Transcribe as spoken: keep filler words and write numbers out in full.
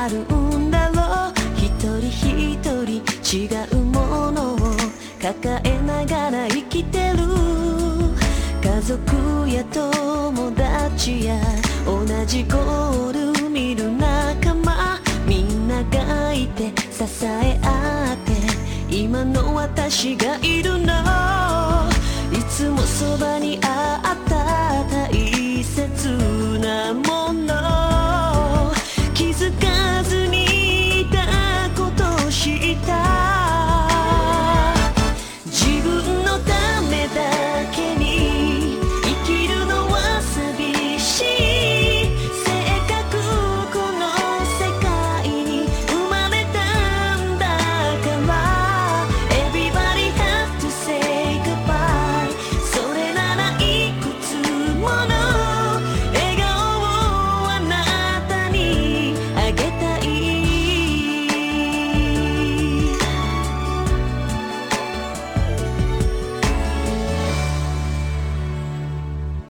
あるんだろう。一人一人違うものを抱えながら生きてる。家族や友達や同じゴール見る仲間、みんながいて支え合って今の私がいるの。いつもそばにあった大切なもの、気づかずにいたことを知った。自分のためだけに生きるのは寂しい。せっかくこの世界に生まれたんだから Everybody has to say goodbye。 それならいくつもの